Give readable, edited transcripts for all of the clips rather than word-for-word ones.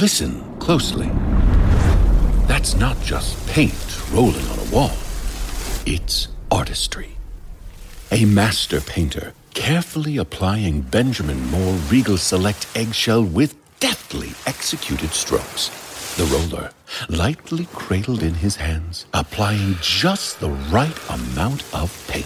listen closely. That's not just paint rolling on a wall. It's artistry. A master painter carefully applying Benjamin Moore Regal Select eggshell with deftly executed strokes. The roller lightly cradled in his hands, applying just the right amount of paint.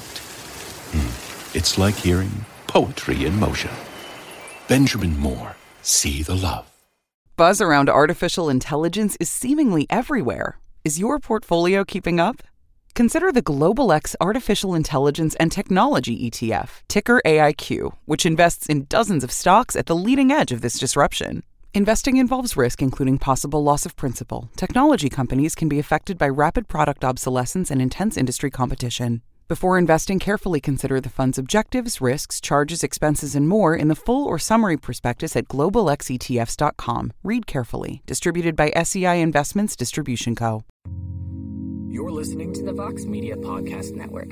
It's like hearing poetry in motion. Benjamin Moore, see the love. Buzz around artificial intelligence is seemingly everywhere. Is your portfolio keeping up? Consider the Global X Artificial Intelligence and Technology ETF, ticker AIQ, which invests in dozens of stocks at the leading edge of this disruption. Investing involves risk, including possible loss of principal. Technology companies can be affected by rapid product obsolescence and intense industry competition. Before investing, carefully consider the fund's objectives, risks, charges, expenses, and more in the full or summary prospectus at globalxetfs.com. Read carefully. Distributed by SEI Investments Distribution Co. You're listening to the Vox Media Podcast Network.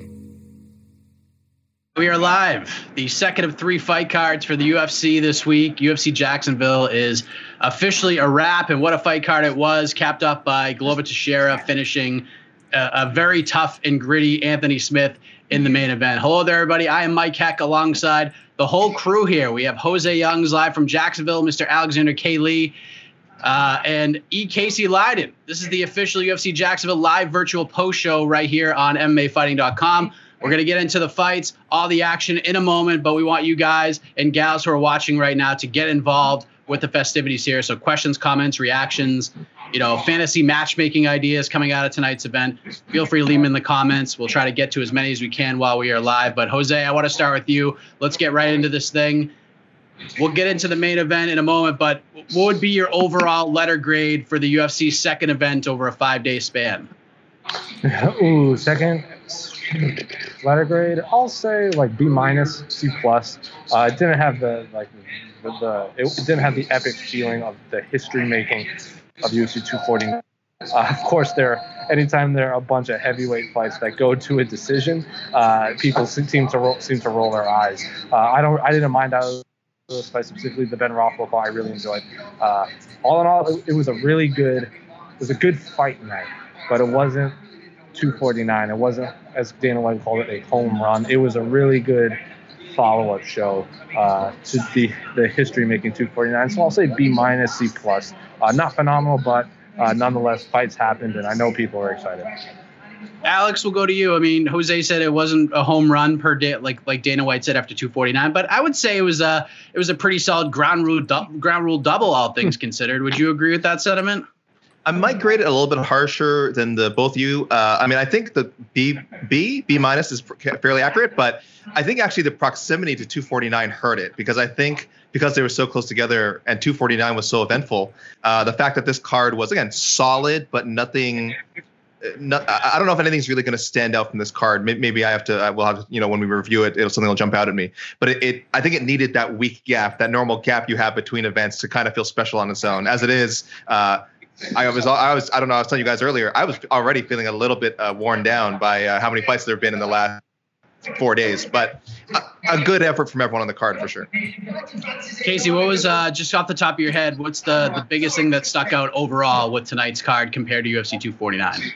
We are live. The second of 3 fight cards for the UFC this week. UFC Jacksonville is officially a wrap, and what a fight card it was, capped up by Glover Teixeira finishing a very tough and gritty Anthony Smith in the main event. Hello there, everybody. I am Mike Heck alongside the whole crew here. We have Jose Youngs live from Jacksonville, Mr. Alexander K. Lee, and E. Casey Leiden. This is the official UFC Jacksonville live virtual post show right here on MMAfighting.com. We're going to get into the fights, all the action in a moment, but we want you guys and gals who are watching right now to get involved with the festivities here. So questions, comments, reactions, fantasy matchmaking ideas coming out of tonight's event. Feel free to leave them in the comments. We'll try to get to as many as we can while we are live. But Jose, I want to start with you. Let's get right into this thing. We'll get into the main event in a moment, but what would be your overall letter grade for the UFC's second event over a 5-day span? Ooh, second letter grade, I'll say like B-, C+. It didn't have it didn't have the epic feeling of the history making of UFC 249. Of course, anytime there are a bunch of heavyweight fights that go to a decision, people seem to roll their eyes. I didn't mind those fights, specifically the Ben Rothwell fight. I really enjoyed. All in all, it was a good fight night, but it wasn't 249. It wasn't, as Dana White called it, a home run. It was a really good follow-up show to the history-making 249. So I'll say B-, C+. Not phenomenal, but nonetheless, fights happened, and I know people are excited. Alex, we'll go to you. I mean, Jose said it wasn't a home run per day, like Dana White said after 249, but I would say it was a pretty solid ground rule double, all things considered. Would you agree with that sentiment? I might grade it a little bit harsher than both of you. I think the B- is fairly accurate, but I think actually the proximity to 249 hurt it because I think because they were so close together and 249 was so eventful, the fact that this card was, again, solid, but nothing. I don't know if anything's really going to stand out from this card. Maybe we'll have to, when we review it, something will jump out at me. But I think it needed that week gap, that normal gap you have between events to kind of feel special on its own. As it is, I was telling you guys earlier, I was already feeling a little bit worn down by how many fights there have been in the last 4 days, but a good effort from everyone on the card for sure. Casey, what was just off the top of your head, what's the biggest thing that stuck out overall with tonight's card compared to UFC 249?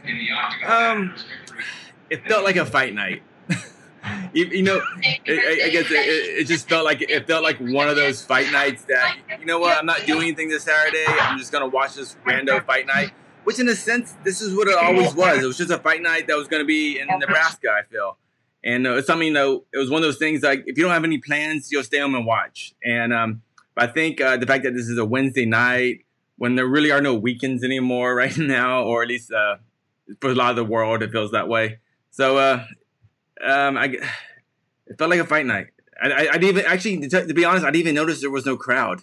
It felt like a fight night. I guess it just felt like one of those fight nights that, you know what, I'm not doing anything this Saturday. I'm just going to watch this rando fight night, which in a sense, this is what it always was. It was just a fight night that was going to be in Nebraska, I feel. And it's something, it was one of those things like if you don't have any plans, you'll stay home and watch. And I think the fact that this is a Wednesday night when there really are no weekends anymore right now, or at least for a lot of the world, it feels that way. So it felt like a fight night. I didn't even actually, to be honest, I didn't even notice there was no crowd.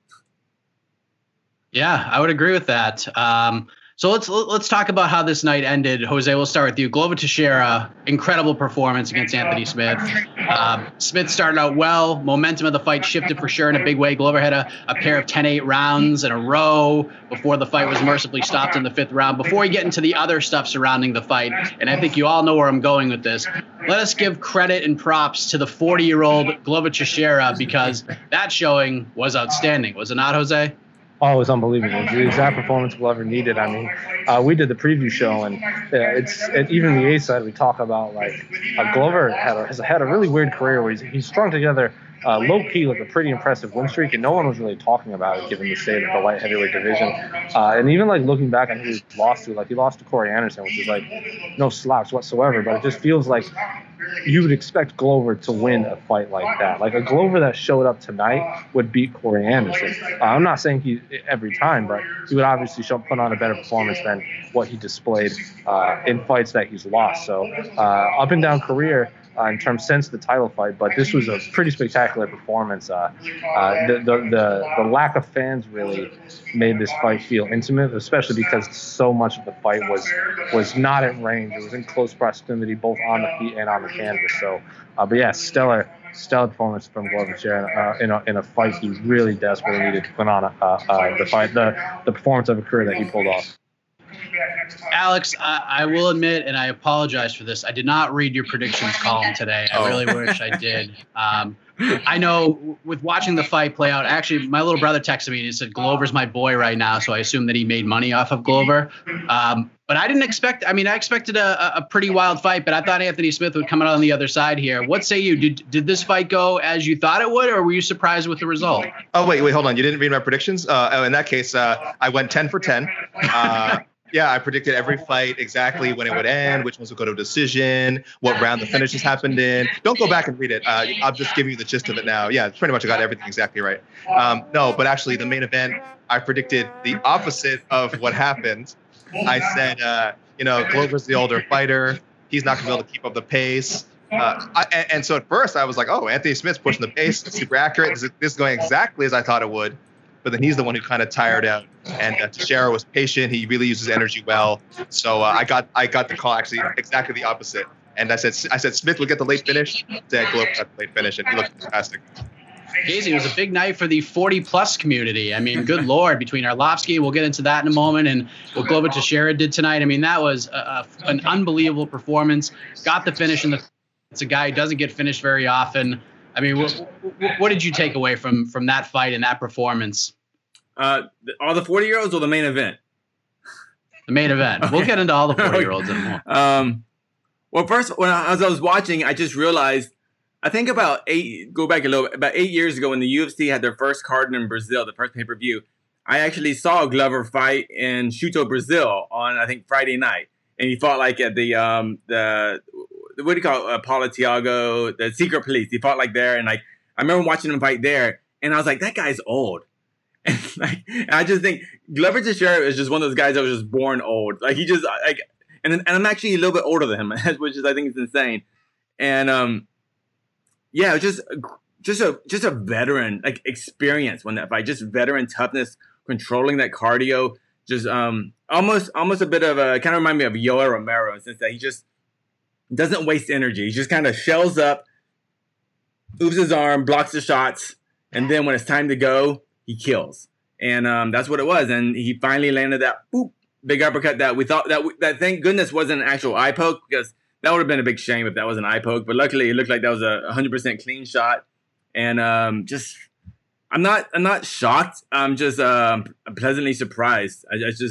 Yeah, I would agree with that. So let's talk about how this night ended. Jose, we'll start with you. Glover Teixeira, incredible performance against Anthony Smith. Smith started out well. Momentum of the fight shifted for sure in a big way. Glover had a pair of 10-8 rounds in a row before the fight was mercifully stopped in the 5th round. Before we get into the other stuff surrounding the fight, and I think you all know where I'm going with this, let us give credit and props to the 40-year-old Glover Teixeira because that showing was outstanding. Was it not, Jose? Oh, it was unbelievable. It's the exact performance Glover needed. I mean, we did the preview show, and even the A side, we talk about like Glover has had a really weird career where he's strung together low key like a pretty impressive win streak, and no one was really talking about it given the state of the light heavyweight division. And even like looking back on who he lost to, like he lost to Corey Anderson, which is like no slouch whatsoever, but it just feels like you would expect Glover to win a fight like that. Like a Glover that showed up tonight would beat Corey Anderson. I'm not saying he every time, but he would obviously put on a better performance than what he displayed in fights that he's lost. So up and down career in terms since the title fight, but this was a pretty spectacular performance. The lack of fans really made this fight feel intimate, especially because so much of the fight was not at range. It was in close proximity, both on the feet and on the canvas. So, but yeah, stellar performance from Glover Teixeira in a fight he really desperately needed to put on the performance of a career that he pulled off. Alex, I will admit, and I apologize for this, I did not read your predictions column today. I really wish I did. I know with watching the fight play out, actually, my little brother texted me and he said, Glover's my boy right now, so I assume that he made money off of Glover. But I didn't expect – I expected a pretty wild fight, but I thought Anthony Smith would come out on the other side here. What say you? Did this fight go as you thought it would, or were you surprised with the result? Oh, wait, hold on. You didn't read my predictions? In that case, I went 10 for 10. Yeah, I predicted every fight exactly when it would end, which ones would go to a decision, what round the finishes happened in. Don't go back and read it. I'll just give you the gist of it now. Yeah, pretty much I got everything exactly right. No, but actually the main event, I predicted the opposite of what happened. I said, Glover's the older fighter. He's not going to be able to keep up the pace. And so at first I was like, oh, Anthony Smith's pushing the pace. It's super accurate. This is going exactly as I thought it would. But then he's the one who kind of tired out. And Teixeira was patient. He really uses energy well. So I got the call actually exactly the opposite. And I said Smith would get the late finish. Said Glover got the late finish, and he looked fantastic. Casey, it was a big night for the 40-plus community. Good Lord, between Arlovsky, we'll get into that in a moment, and what Glover Teixeira did tonight. That was an unbelievable performance. Got the finish, and it's a guy who doesn't get finished very often. What did you take away from that fight and that performance? All the 40-year-olds or the main event? The main event. Okay. We'll get into all the 40-year-olds in more. Well, first, as I was watching, I just realized, I think about 8 years ago when the UFC had their first card in Brazil, the first pay-per-view, I actually saw Glover fight in Chuto, Brazil on, I think, Friday night. And he fought like at the what do you call it? Paulo Thiago, the Secret Police. He fought like there, and like I remember watching him fight there, and I was like, that guy's old. And I just think Glover Teixeira is just one of those guys that was just born old. Like he just and I'm actually a little bit older than him, which is I think is insane. And yeah, just a veteran like experience when that fight, just veteran toughness, controlling that cardio, just almost a bit of a kind of remind me of Yoel Romero in the sense that he just doesn't waste energy. He just kind of shells up, moves his arm, blocks the shots, and then when it's time to go, he kills. And that's what it was. And he finally landed that big uppercut that we thought that thank goodness wasn't an actual eye poke, because that would have been a big shame if that was an eye poke. But luckily, it looked like that was a 100% clean shot. And I'm not shocked. I'm just pleasantly surprised.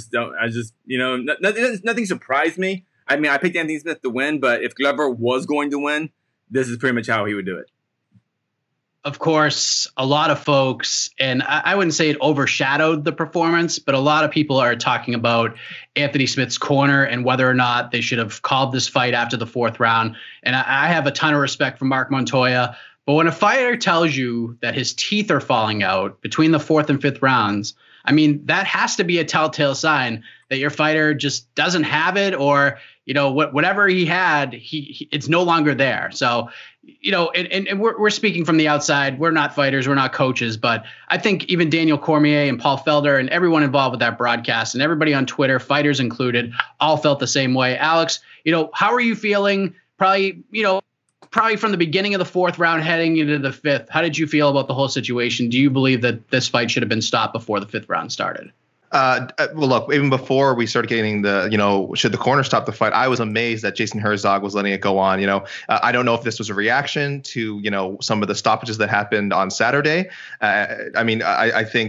Nothing surprised me. I picked Anthony Smith to win, but if Glover was going to win, this is pretty much how he would do it. Of course, a lot of folks, and I wouldn't say it overshadowed the performance, but a lot of people are talking about Anthony Smith's corner and whether or not they should have called this fight after the 4th round. And I have a ton of respect for Mark Montoya, but when a fighter tells you that his teeth are falling out between the 4th and 5th rounds, that has to be a telltale sign that your fighter just doesn't have it, or whatever he had, it's no longer there. So, and we're speaking from the outside. We're not fighters. We're not coaches. But I think even Daniel Cormier and Paul Felder and everyone involved with that broadcast and everybody on Twitter, fighters included, all felt the same way. Alex, how are you feeling? Probably from the beginning of the 4th round heading into the 5th. How did you feel about the whole situation? Do you believe that this fight should have been stopped before the 5th round started? Well, look, even before we started getting should the corner stop the fight, I was amazed that Jason Herzog was letting it go on. I don't know if this was a reaction to, some of the stoppages that happened on Saturday. I think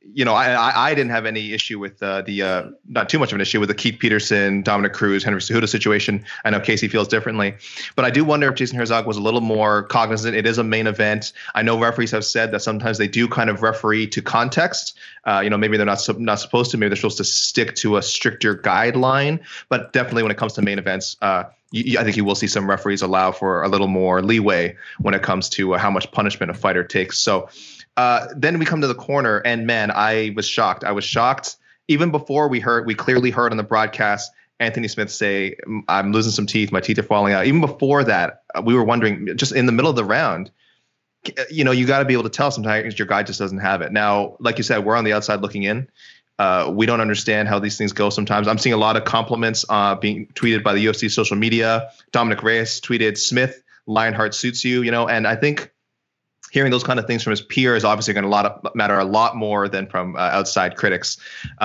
I didn't have any issue with not too much of an issue with the Keith Peterson, Dominic Cruz, Henry Cejudo situation. I know Casey feels differently, but I do wonder if Jason Herzog was a little more cognizant. It is a main event. I know referees have said that sometimes they do kind of referee to context. Maybe they're not supposed to. Maybe they're supposed to stick to a stricter guideline. But definitely when it comes to main events, I think you will see some referees allow for a little more leeway when it comes to how much punishment a fighter takes. So. Then we come to the corner, and man, I was shocked. I was shocked even before we clearly heard on the broadcast Anthony Smith say, "I'm losing some teeth. My teeth are falling out." Even before that, we were wondering, just in the middle of the round, you got to be able to tell sometimes your guy just doesn't have it. Now, like you said, we're on the outside looking in. We don't understand how these things go sometimes. I'm seeing a lot of compliments being tweeted by the UFC social media. Dominic Reyes tweeted, "Smith, Lionheart suits you," and I think hearing those kind of things from his peers is obviously going to matter a lot more than from outside critics.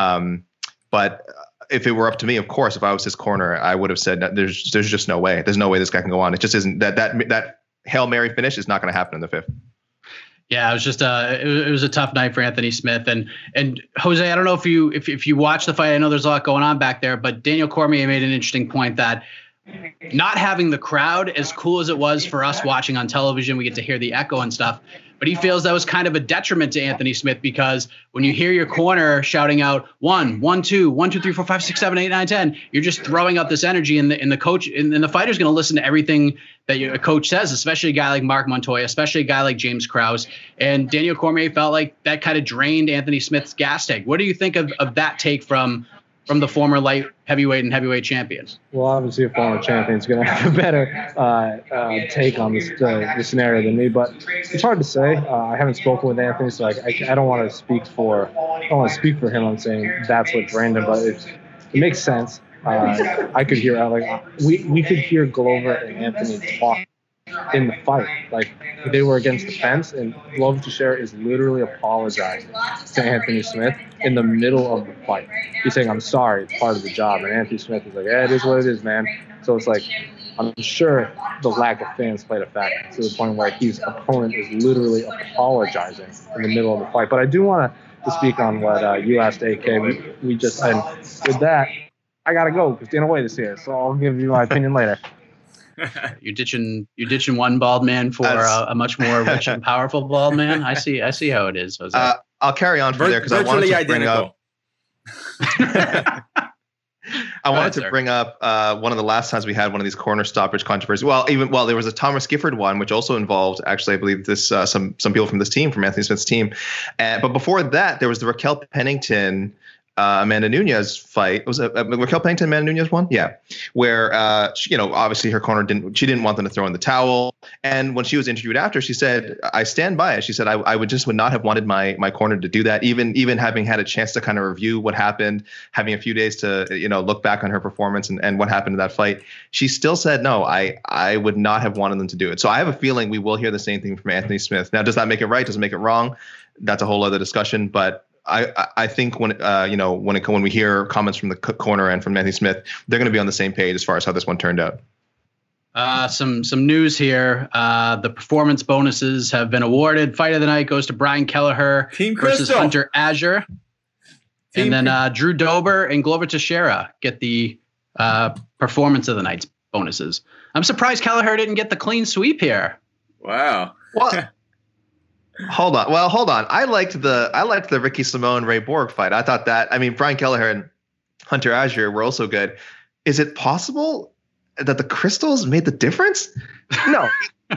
But if it were up to me, of course, if I was his corner, I would have said that there's just no way. There's no way this guy can go on. It just isn't that Hail Mary finish is not going to happen in the fifth. Yeah, it was just it was a tough night for Anthony Smith and Jose. I don't know if you watch the fight. I know there's a lot going on back there, but Daniel Cormier made an interesting point that not having the crowd, as cool as it was for us watching on television, we get to hear the echo and stuff. But he feels that was kind of a detriment to Anthony Smith because when you hear your corner shouting out 1, 1, 2, 1, 2, 3, 4, 5, 6, 7, 8, 9, 10, you're just throwing out this energy, and the coach and the fighter's going to listen to everything that a coach says, especially a guy like Mark Montoya, especially a guy like James Krause. And Daniel Cormier felt like that kind of drained Anthony Smith's gas tank. What do you think of that take from the former light heavyweight and heavyweight champions? Well, obviously a former champion is going to have a better take on this scenario than me, but it's hard to say. I haven't spoken with Anthony, so I don't want to speak for him. I'm saying that's what drained him, but it makes sense. I could hear we could hear Glover and Anthony talk in the fight. Like they were against the fence, and Glover Teixeira is literally apologizing to Anthony Smith in the middle of the fight. He's saying, "I'm sorry, it's part of the job." And Anthony Smith is like, "Yeah, it is what it is, man." So it's like, I'm sure the lack of fans played a factor to the point where his opponent is literally apologizing in the middle of the fight. But I do want to speak on what you asked, AK. We just, and with that, I gotta go because Dana White is here, so I'll give you my opinion later. You're ditching one bald man for a much more rich and powerful bald man. I see how it is, Jose. I'll carry on from there because I wanted to bring up. I wanted to bring up one of the last times we had one of these corner stoppage controversies. Well, there was a Thomas Gifford one, which also involved actually, I believe this some people from this team, from Anthony Smith's team. But before that, there was the Raquel Pennington. Amanda Nunes fight. Was it Raquel Pennington, Amanda Nunes one? Yeah. Where, obviously her corner didn't want them to throw in the towel. And when she was interviewed after, she said, "I stand by it." She said, I would not have wanted my corner to do that. Even having had a chance to kind of review what happened, having a few days to, look back on her performance and what happened in that fight. She still said, no, I would not have wanted them to do it. So I have a feeling we will hear the same thing from Anthony Smith. Now, does that make it right? Does it make it wrong? That's a whole other discussion. But I think when we hear comments from the corner and from Anthony Smith, they're going to be on the same page as far as how this one turned out. Some news here. The performance bonuses have been awarded. Fight of the night goes to Brian Kelleher versus Hunter Azure. And then Drew Dober and Glover Teixeira get the performance of the night's bonuses. I'm surprised Kelleher didn't get the clean sweep here. Wow. Well, hold on. I liked the Ricky Simone Ray Borg fight. I thought that. I mean, Brian Kelleher and Hunter Azure were also good. Is it possible that the crystals made the difference? No.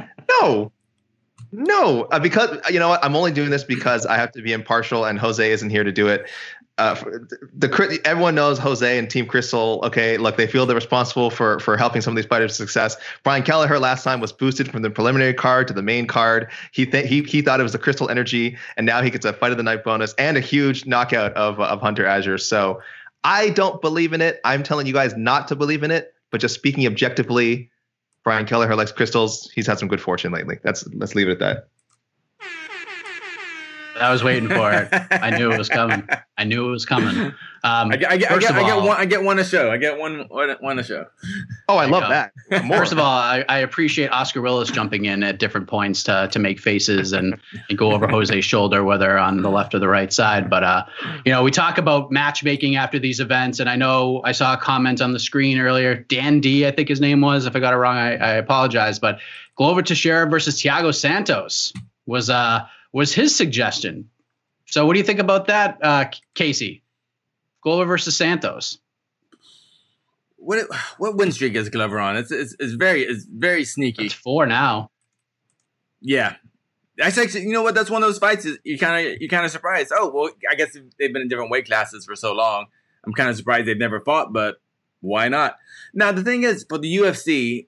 Because you know what? I'm only doing this because I have to be impartial, and Jose isn't here to do it. Everyone knows Jose and Team Crystal. Okay, look, they feel they're responsible for helping some of these fighters' success. Brian Kelleher last time was boosted from the preliminary card to the main card. He thought it was the Crystal energy, and now he gets a fight of the night bonus and a huge knockout of Hunter Azure. So I don't believe in it. I'm telling you guys not to believe in it. But just speaking objectively, Brian Kelleher likes crystals. He's had some good fortune lately. Let's leave it at that. I was waiting for it. I knew it was coming. I I get one a show. I get one a show. Oh, I love that. First of all, I appreciate Oscar Willis jumping in at different points to make faces and go over Jose's shoulder, whether on the left or the right side. But, we talk about matchmaking after these events. And I know I saw a comment on the screen earlier. Dan D, I think his name was. If I got it wrong, I apologize. But Glover Teixeira versus Thiago Santos was his suggestion. So what do you think about that, Casey? Glover versus Santos. What win streak is Glover on? It's very sneaky. It's 4 now. Yeah, actually, you know what? That's one of those fights. You kind of surprised. Oh well, I guess they've been in different weight classes for so long. I'm kind of surprised they've never fought, but why not? Now the thing is, for the UFC,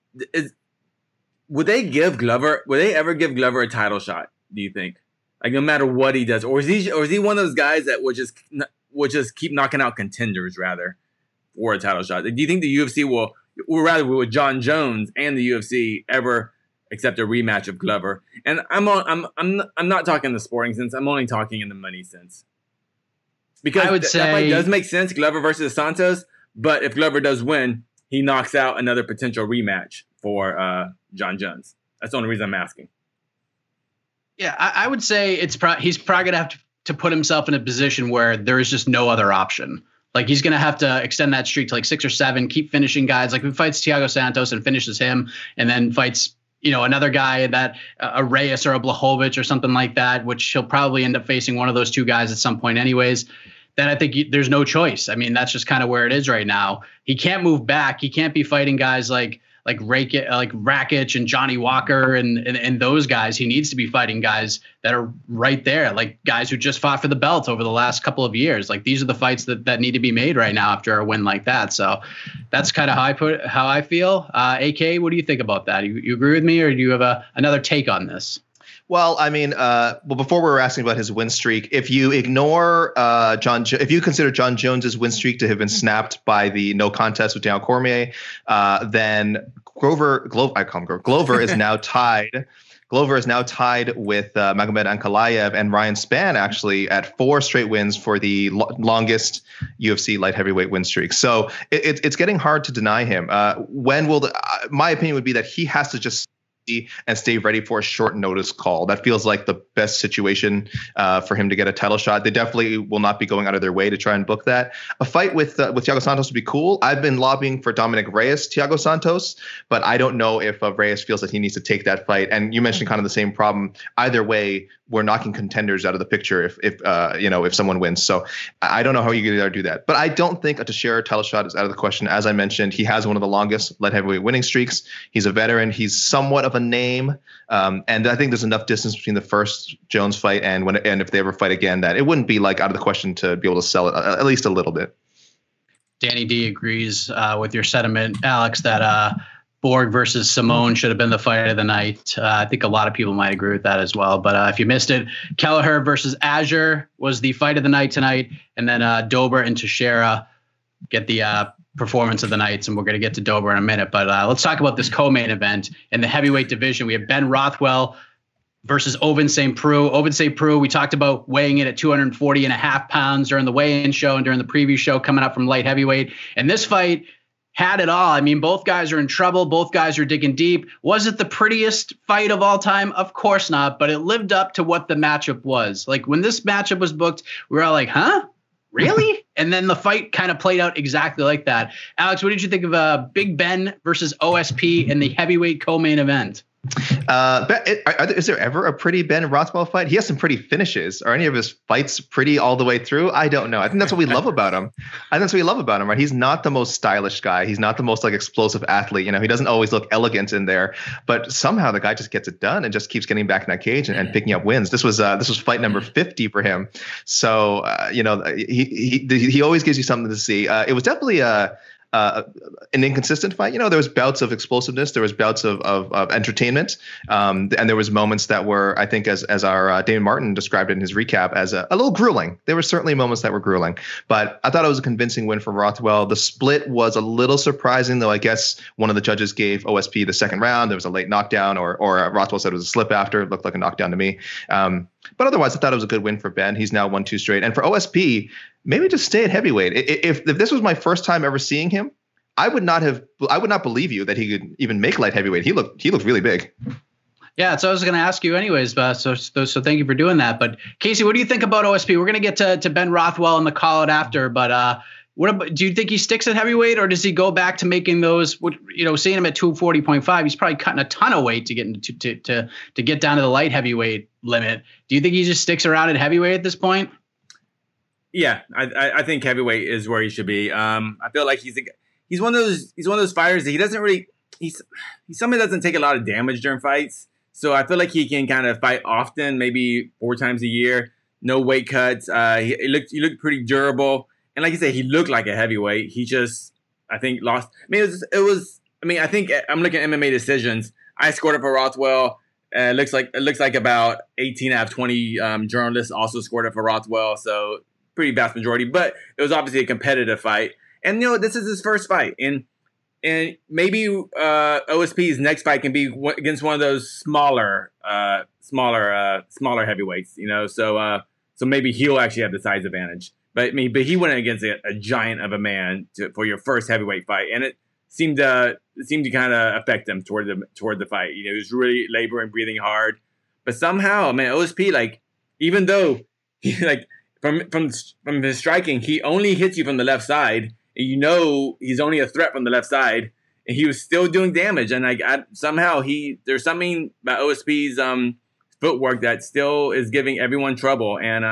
would they ever give Glover a title shot? Do you think? Like no matter what he does, or is he one of those guys that would just keep knocking out contenders rather for a title shot? Do you think the UFC will John Jones and the UFC ever accept a rematch of Glover? And I'm not talking the sporting sense. I'm only talking in the money sense. Because I would say that fight does make sense, Glover versus Santos. But if Glover does win, he knocks out another potential rematch for John Jones. That's the only reason I'm asking. Yeah, I would say he's probably going to have to put himself in a position where there is just no other option. Like he's going to have to extend that streak to like 6 or 7, keep finishing guys. Like if he fights Thiago Santos and finishes him and then fights, another guy that a Reyes or a Blachowicz or something like that, which he'll probably end up facing one of those two guys at some point anyways, then I think there's no choice. I mean, that's just kind of where it is right now. He can't move back. He can't be fighting guys like Rakic and Johnny Walker and those guys. He needs to be fighting guys that are right there, like guys who just fought for the belt over the last couple of years. Like these are the fights that need to be made right now after a win like that. So that's kind of how I feel. AK, what do you think about that? You agree with me, or do you have another take on this? Well, I mean, before we were asking about his win streak, if you ignore if you consider John Jones's win streak to have been snapped by the no contest with Daniel Cormier, then Glover is now tied. Glover is now tied with Magomed Ankalaev and Ryan Spann actually at 4 straight wins for the longest UFC light heavyweight win streak. So it's getting hard to deny him. My opinion would be that he has to just and stay ready for a short notice call. That feels like the best situation for him to get a title shot. They definitely will not be going out of their way to try and book that. A fight with Thiago Santos would be cool. I've been lobbying for Dominic Reyes, Thiago Santos, but I don't know if Reyes feels that he needs to take that fight. And you mentioned kind of the same problem. Either way, we're knocking contenders out of the picture if someone wins. So I don't know how you're going to do that. But I don't think a Teixeira title shot is out of the question. As I mentioned, he has one of the longest light heavyweight winning streaks. He's a veteran. He's somewhat of a name. And I think there's enough distance between the first Jones fight and if they ever fight again that it wouldn't be like out of the question to be able to sell it at least a little bit. Danny D agrees with your sentiment, Alex, that Borg versus Simone should have been the fight of the night. I think a lot of people might agree with that as well. But if you missed it, Kelleher versus Azure was the fight of the night tonight. And then Dober and Teixeira get the performance of the night. And we're going to get to Dober in a minute. But let's talk about this co-main event in the heavyweight division. We have Ben Rothwell versus Ovince St. Preux. Ovince St. Preux, we talked about weighing in at 240.5 pounds during the weigh-in show and during the preview show coming up from light heavyweight. And this fight had it all. I mean, both guys are in trouble. Both guys are digging deep. Was it the prettiest fight of all time? Of course not, but it lived up to what the matchup was. Like when this matchup was booked, we were all like, huh? Really? And then the fight kind of played out exactly like that. Alex, what did you think of Big Ben versus OSP in the heavyweight co-main event? Is there ever a pretty Ben Rothwell fight? He has some pretty finishes. Are any of his fights pretty all the way through? I don't know. I think that's what we love about him. Right? He's not the most stylish guy. He's not the most explosive athlete. He doesn't always look elegant in there, but somehow the guy just gets it done and just keeps getting back in that cage and picking up wins. This was fight number 50 for him. So he always gives you something to see. It was definitely an inconsistent fight. There was bouts of explosiveness. There was bouts of entertainment. And there was moments that were, I think, as our Damon Martin described it in his recap, as a little grueling. There were certainly moments that were grueling. But I thought it was a convincing win for Rothwell. The split was a little surprising, though I guess one of the judges gave OSP the second round. There was a late knockdown, or Rothwell said it was a slip after. It looked like a knockdown to me. But otherwise, I thought it was a good win for Ben. He's now won 2 straight. And for OSP, maybe just stay at heavyweight. If this was my first time ever seeing him, I would not believe you that he could even make light heavyweight. He looked really big. Yeah, so I was going to ask you anyways, so thank you for doing that. But Casey, what do you think about OSP? We're going to get to Ben Rothwell in the call out after, but do you think he sticks at heavyweight, or does he go back to making those? Seeing him at 240.5, he's probably cutting a ton of weight to get to get down to the light heavyweight limit. Do you think he just sticks around at heavyweight at this point? Yeah, I think heavyweight is where he should be. I feel like he's one of those fighters that he doesn't really he's somebody that doesn't take a lot of damage during fights. So I feel like he can kind of fight often, maybe 4 times a year, no weight cuts. He looked pretty durable, and like you said, he looked like a heavyweight. He just, I think, lost. I mean, I think I'm looking at MMA decisions. I scored it for Rothwell. It looks like about 18 out of 20 journalists also scored it for Rothwell. So pretty vast majority, but it was obviously a competitive fight. And this is his first fight, and maybe OSP's next fight can be against one of those smaller heavyweights, So maybe he'll actually have the size advantage. But he went against a giant of a man for your first heavyweight fight, and it seemed to kind of affect him toward the fight. He was really laboring, breathing hard, but somehow, OSP, even though he from his striking, he only hits you from the left side. And he's only a threat from the left side, and he was still doing damage. And somehow there's something about OSP's footwork that still is giving everyone trouble. And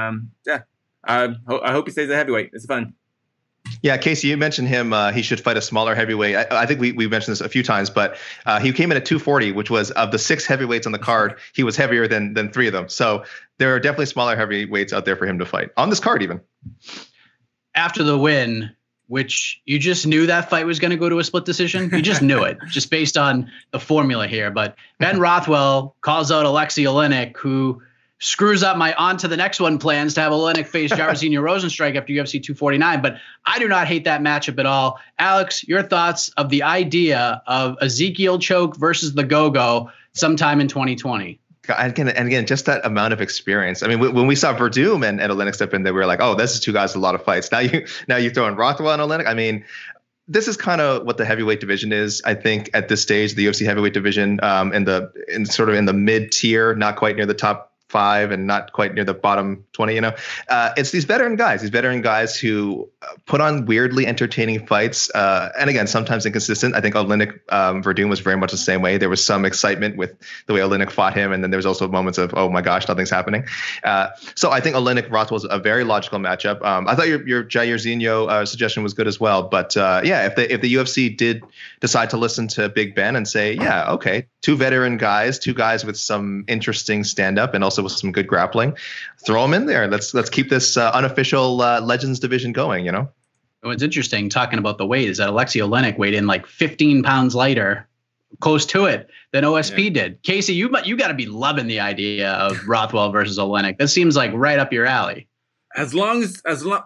I hope he stays a heavyweight. It's fun. Yeah, Casey, you mentioned him. He should fight a smaller heavyweight. I think we mentioned this a few times, but he came in at 240, which was of the 6 heavyweights on the card, he was heavier than 3 of them. So there are definitely smaller heavyweights out there for him to fight on this card, even. After the win, which you just knew that fight was going to go to a split decision. You just knew it, just based on the formula here. But Ben Rothwell calls out Alexei Oleinik, who screws up my on to the next one plans to have Oleinik face Jairzinho Rozenstruik after UFC 249. But I do not hate that matchup at all. Alex, your thoughts of the idea of Ezekiel Choke versus the Go-Go sometime in 2020? And again, just that amount of experience. I mean, when we saw Verdum and Oleinik step in, they were like, "Oh, this is 2 guys with a lot of fights." Now you throw in Rothwell and Oleinik. I mean, this is kind of what the heavyweight division is. I think at this stage, the UFC heavyweight division, in the mid tier, not quite near the top 5 and not quite near the bottom 20, it's these veteran guys who put on weirdly entertaining fights. And again, sometimes inconsistent. I think Oleinik, Verdum was very much the same way. There was some excitement with the way Oleinik fought him. And then there was also moments of, oh my gosh, nothing's happening. So I think Oleinik Rothwell was a very logical matchup. I thought your Jairzinho suggestion was good as well. But if the UFC did decide to listen to Big Ben and say, yeah, okay, 2 veteran guys, 2 guys with some interesting stand up and also with some good grappling, throw them in there. Let's keep this unofficial Legends division going. What's interesting talking about the weight is that Alexei Oleinik weighed in like 15 pounds lighter, close to it, than OSP did. Casey, you got to be loving the idea of Rothwell versus Oleinik. That seems like right up your alley. As long as the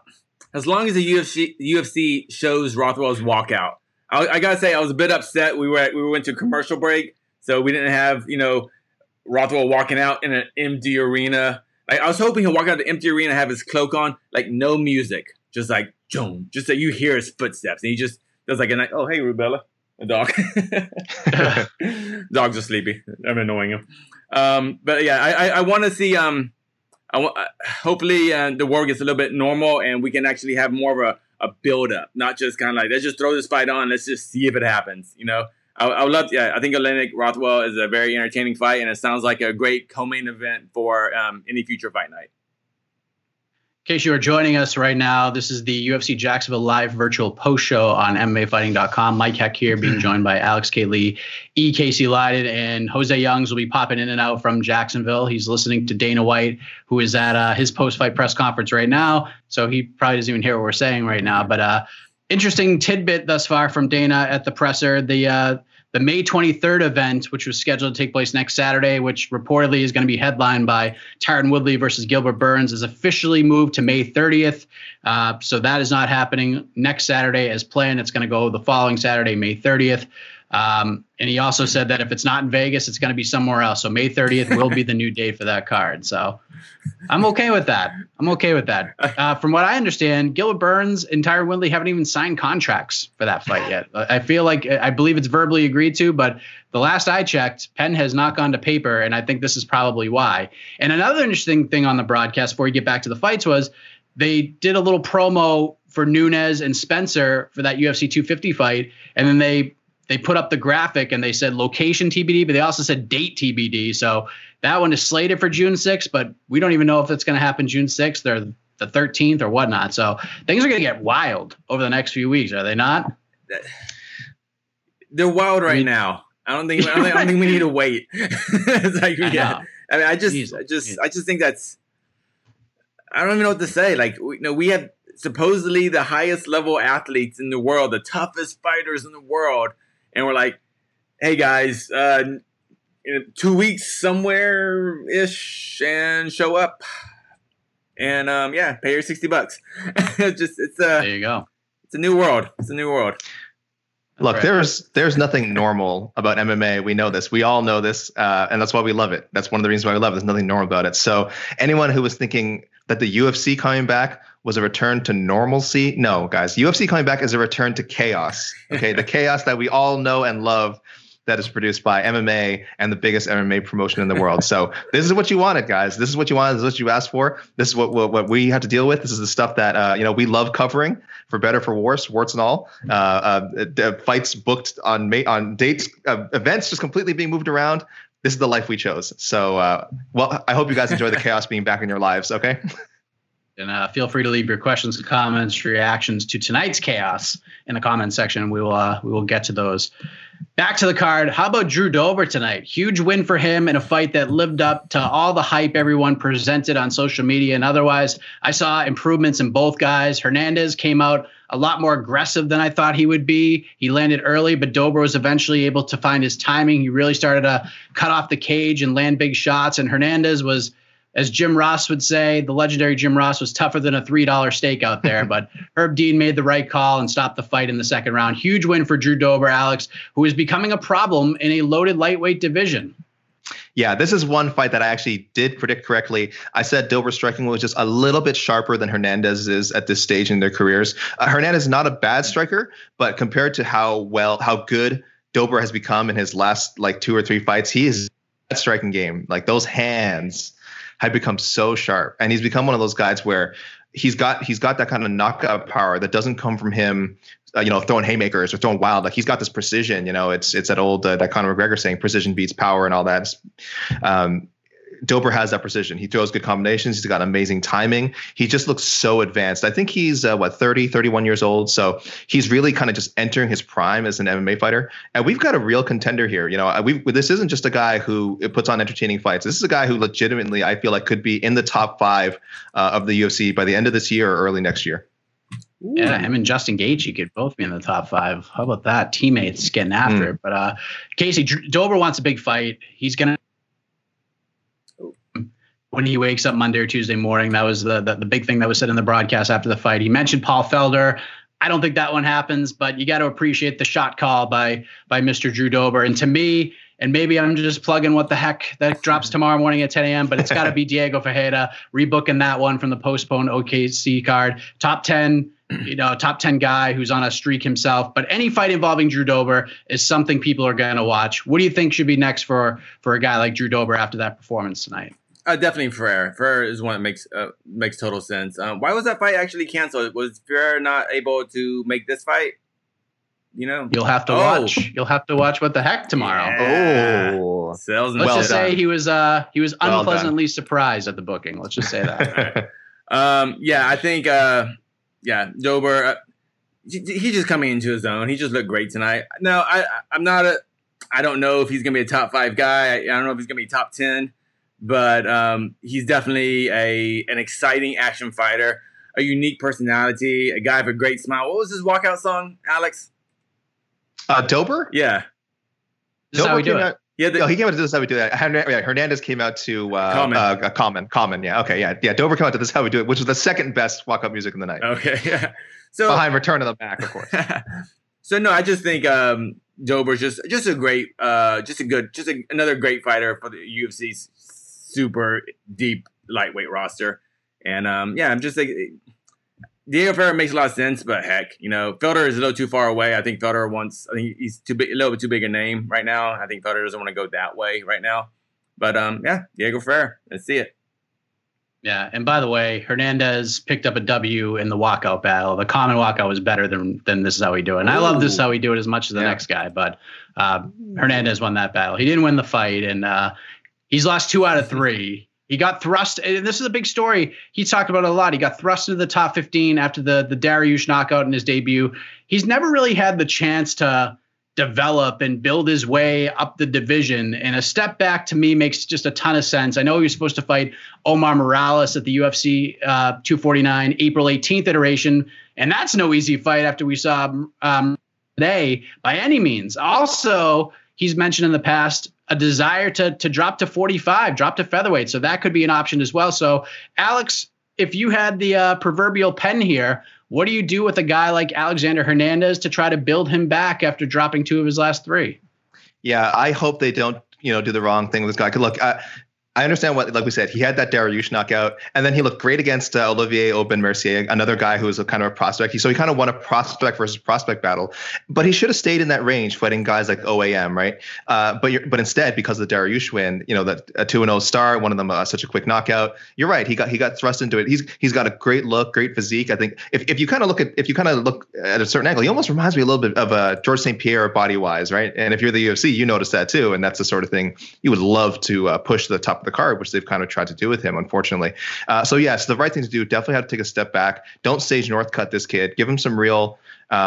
UFC shows Rothwell's walkout. I gotta say, I was a bit upset. We went to commercial break, so we didn't have Rothwell walking out in an empty arena. I was hoping he'll walk out the empty arena, have his cloak on, no music, just like Joan, just so you hear his footsteps, and he just does like oh hey Rubella, a dog. Dogs are sleepy. I'm annoying him. But yeah, I want to see. Hopefully the war gets a little bit normal, and we can actually have more of a build up, not just kind of like let's just throw this fight on, let's just see if it happens. I would love to. Yeah, I think Oleinik Rothwell is a very entertaining fight, and it sounds like a great co-main event for any future fight night. In case you are joining us right now, this is the UFC Jacksonville live virtual post show on MMAfighting.com. Mike Heck here, being joined by Alex K. Lee, Casey Leydon, and Jose Youngs will be popping in and out from Jacksonville. He's listening to Dana White, who is at his post-fight press conference right now, so he probably doesn't even hear what we're saying right now. But interesting tidbit thus far from Dana at the presser. The May 23rd event, which was scheduled to take place next Saturday, which reportedly is going to be headlined by Tyron Woodley versus Gilbert Burns, is officially moved to May 30th. So that is not happening next Saturday as planned. It's going to go the following Saturday, May 30th. And he also said that if it's not in Vegas, it's going to be somewhere else. So May 30th will be the new date for that card. So I'm okay with that. From what I understand, Gilbert Burns and Tyron Woodley haven't even signed contracts for that fight yet. I believe it's verbally agreed to, but the last I checked, pen has not gone to paper, and I think this is probably why. And another interesting thing on the broadcast before we get back to the fights was they did a little promo for Nunes and Spencer for that UFC 250 fight, and then they put up the graphic and they said location TBD, but they also said date TBD. So that one is slated for June 6th, but we don't even know if it's going to happen June 6th or the 13th or whatnot. So things are going to get wild over the next few weeks, are they not? They're wild right now. I don't think we need to wait. It's like, I just think that's, I don't even know what to say. Like, we have supposedly the highest level athletes in the world, the toughest fighters in the world. And we're like, hey guys, in 2 weeks somewhere ish, and show up, and pay your $60. There you go. It's a new world. It's a new world. Look, there's nothing normal about MMA. We know this. We all know this, and that's why we love it. That's one of the reasons why we love it. There's nothing normal about it. So anyone who was thinking that the UFC coming back was a return to normalcy, no, guys. UFC coming back is a return to chaos. Okay, the chaos that we all know and love, that is produced by MMA and the biggest MMA promotion in the world. So this is what you wanted, guys. This is what you wanted. This is what you asked for. This is what we had to deal with. This is the stuff that we love covering, for better, for worse, warts and all. The fights booked on dates, events just completely being moved around. This is the life we chose. So, I hope you guys enjoy the chaos being back in your lives. Okay. And feel free to leave your questions, comments, reactions to tonight's chaos in the comments section. We will get to those. Back to the card. How about Drew Dober tonight? Huge win for him in a fight that lived up to all the hype everyone presented on social media and otherwise. I saw improvements in both guys. Hernandez came out a lot more aggressive than I thought he would be. He landed early, but Dober was eventually able to find his timing. He really started to cut off the cage and land big shots. And Hernandez was, as Jim Ross would say, the legendary Jim Ross, was tougher than a $3 steak out there. But Herb Dean made the right call and stopped the fight in the second round. Huge win for Drew Dober, Alex, who is becoming a problem in a loaded lightweight division. Yeah, this is one fight that I actually did predict correctly. I said Dober's striking was just a little bit sharper than Hernandez is at this stage in their careers. Hernandez is not a bad striker, but compared to how good Dober has become in his last 2 or 3 fights, he is that striking game. Like, those hands have become so sharp, and he's become one of those guys where he's got that kind of knockout power that doesn't come from him, throwing haymakers or throwing wild. Like, he's got this precision. It's that old that Conor McGregor saying, precision beats power and all that. Dober has that precision. He throws good combinations. He's got amazing timing. He just looks so advanced. I think he's 31 years old. So he's really kind of just entering his prime as an MMA fighter. And we've got a real contender here. This isn't just a guy who puts on entertaining fights. This is a guy who legitimately, I feel like, could be in the top 5 of the UFC by the end of this year or early next year. Yeah, him and Justin Gaethje could both be in the top 5. How about that? Teammates getting after it. But Casey, Dober wants a big fight. He's going to, when he wakes up Monday or Tuesday morning, that was the big thing that was said in the broadcast after the fight. He mentioned Paul Felder. I don't think that one happens, but you got to appreciate the shot call by Mr. Drew Dober. And to me, and maybe I'm just plugging what the heck that drops tomorrow morning at 10 a.m., but it's got to be Diego Ferreira, rebooking that one from the postponed OKC card. Top 10 guy who's on a streak himself. But any fight involving Drew Dober is something people are going to watch. What do you think should be next for a guy like Drew Dober after that performance tonight? Definitely Ferrer. Ferrer is one that makes total sense. Why was that fight actually canceled? Was Ferrer not able to make this fight? You'll have to watch. You'll have to watch What the Heck tomorrow. Yeah. Oh, let's just say he was unpleasantly surprised at the booking. Let's just say that. I think Dober. He's just coming into his own. He just looked great tonight. No, I don't know if he's gonna be a top 5 guy. I don't know if he's gonna be top 10. But he's definitely an exciting action fighter, a unique personality, a guy with a great smile. What was his walkout song, Alex? Dober? Yeah. This is how we do it. Yeah, he came out to This Is How We Do It. Hernandez came out to Common. Yeah, okay, yeah. Dober came out to This Is How We Do It, which was the second best walkout music in the night. Okay, yeah. So behind Return of the Mac, of course. So no, I just think Dober's just a great, another great fighter for the UFC's super deep lightweight roster. And I'm just like, Diego Ferreira makes a lot of sense, but heck, Felder is a little too far away. I think he's too big, a little bit too big a name right now. I think Felder doesn't want to go that way right now. But Diego Ferreira, let's see it. Yeah, and by the way, Hernandez picked up a W in the walkout battle. The common walkout was better than This Is How We Do It. And I love This Is How We Do It as much as the next guy, but Hernandez won that battle. He didn't win the fight, and he's lost 2 out of 3. He got thrust, and this is a big story. He talked about it a lot. He got thrust into the top 15 after the Dariush knockout in his debut. He's never really had the chance to develop and build his way up the division. And a step back to me makes just a ton of sense. I know he was supposed to fight Omar Morales at the UFC 249 April 18th iteration, and that's no easy fight after we saw today by any means. Also, he's mentioned in the past a desire to drop to 45, drop to featherweight. So that could be an option as well. So Alex, if you had the proverbial pen here, what do you do with a guy like Alexander Hernandez to try to build him back after dropping 2 of his last 3? Yeah, I hope they don't, do the wrong thing with this guy. Look, I understand like we said, he had that Dariush knockout, and then he looked great against Olivier Aubin-Mercier, another guy who was a kind of a prospect. So he kind of won a prospect versus prospect battle, but he should have stayed in that range fighting guys like OAM, right? But instead, because of the Dariush win, that a 2-0 start, one of them such a quick knockout. You're right. He got thrust into it. He's got a great look, great physique. I think if you kind of look at a certain angle, he almost reminds me a little bit of George St. Pierre body wise, right? And if you're the UFC, you notice that too, and that's the sort of thing you would love to push to the top of the card, which they've kind of tried to do with him, unfortunately. So yes, the right thing to do. Definitely have to take a step back. Don't Sage Northcutt this kid. Give him some real.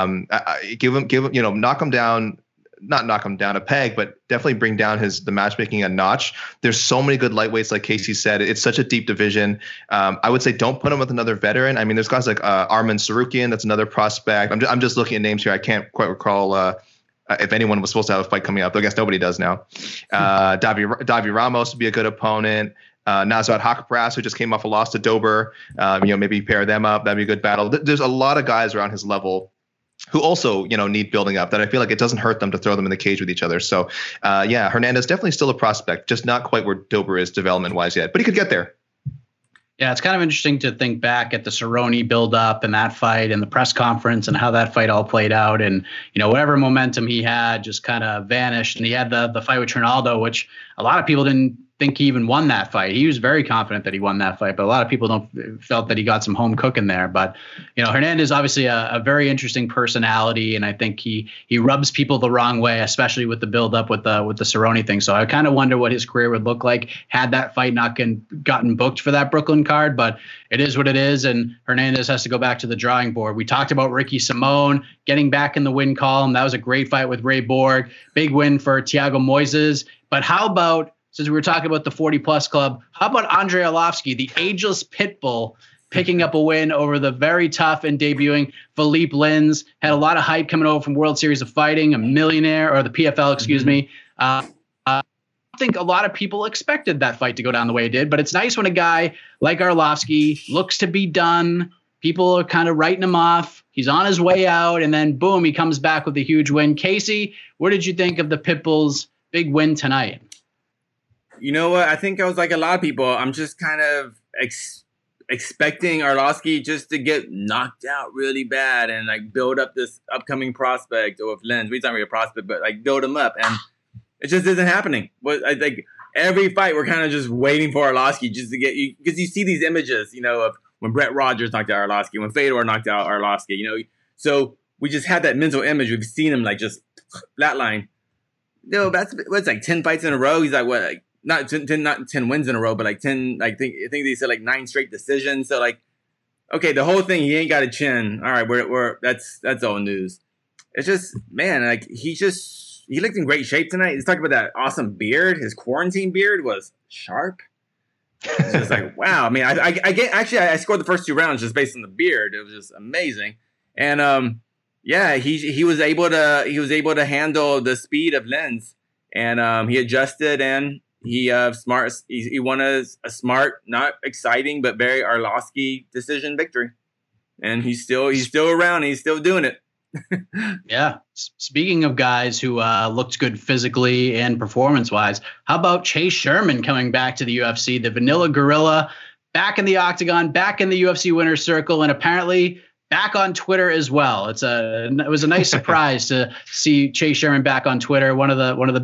Give him. Knock him down. Not knock him down a peg, but definitely bring down the matchmaking a notch. There's so many good lightweights, like Casey said. It's such a deep division. I would say don't put him with another veteran. I mean, there's guys like Arman Sarukian. That's another prospect. I'm just looking at names here. I can't quite recall. If anyone was supposed to have a fight coming up, I guess nobody does now. Davi Ramos would be a good opponent. Nasrat Haqparast, who just came off a loss to Dober. Maybe pair them up. That'd be a good battle. There's a lot of guys around his level who also, need building up that I feel like it doesn't hurt them to throw them in the cage with each other. So, Hernandez definitely still a prospect, just not quite where Dober is development-wise yet, but he could get there. Yeah, it's kind of interesting to think back at the Cerrone build-up and that fight and the press conference and how that fight all played out. And, whatever momentum he had just kind of vanished. And he had the fight with Trinaldo, which a lot of people didn't think he even won that fight. He was very confident that he won that fight, but a lot of people felt that he got some home cooking there. But, Hernandez obviously a very interesting personality, and I think he rubs people the wrong way, especially with the build up with the Cerrone thing. So I kind of wonder what his career would look like had that fight not gotten booked for that Brooklyn card, but it is what it is. And Hernandez has to go back to the drawing board. We talked about Ricky Simone getting back in the win column. That was a great fight with Ray Borg. Big win for Thiago Moises. But how about, since we were talking about the 40-plus club, how about Andrei Arlovski, the ageless pit bull, picking up a win over the very tough and debuting Philippe Lins? Had a lot of hype coming over from World Series of Fighting, a millionaire, or the PFL, excuse me. I think a lot of people expected that fight to go down the way it did, but it's nice when a guy like Arlovski looks to be done. People are kind of writing him off. He's on his way out, and then boom, he comes back with a huge win. Casey, what did you think of the Pitbull's big win tonight? You know what? I think I was like a lot of people. I'm just kind of expecting Arlovski just to get knocked out really bad and like build up this upcoming prospect, or if Lens, he's not really a prospect, but like build him up, and it just isn't happening. But I think every fight we're kind of just waiting for Arlovski just to get you, because you see these images, of when Brett Rogers knocked out Arlovski, when Fedor knocked out Arlovski, so we just had that mental image. We've seen him like just flatline. That's what's like 10 fights in a row. He's like what, like not 10 wins in a row, but like 10. I think they said like 9 straight decisions. So like, okay, the whole thing, he ain't got a chin. All right, we're that's old news. It's just, man, like he looked in great shape tonight. He's talking about that awesome beard. His quarantine beard was sharp. It's just like, wow. I mean, I scored the first 2 rounds just based on the beard. It was just amazing. And yeah, he was able to handle the speed of Lens, and he adjusted, and he smart. He won a smart, not exciting, but very Arlovski decision victory, and he's still around. And he's still doing it. Yeah. Speaking of guys who looked good physically and performance-wise, how about Chase Sherman coming back to the UFC, the Vanilla Gorilla, back in the octagon, back in the UFC winner's circle, and apparently back on Twitter as well. It was a nice surprise to see Chase Sherman back on Twitter. One of the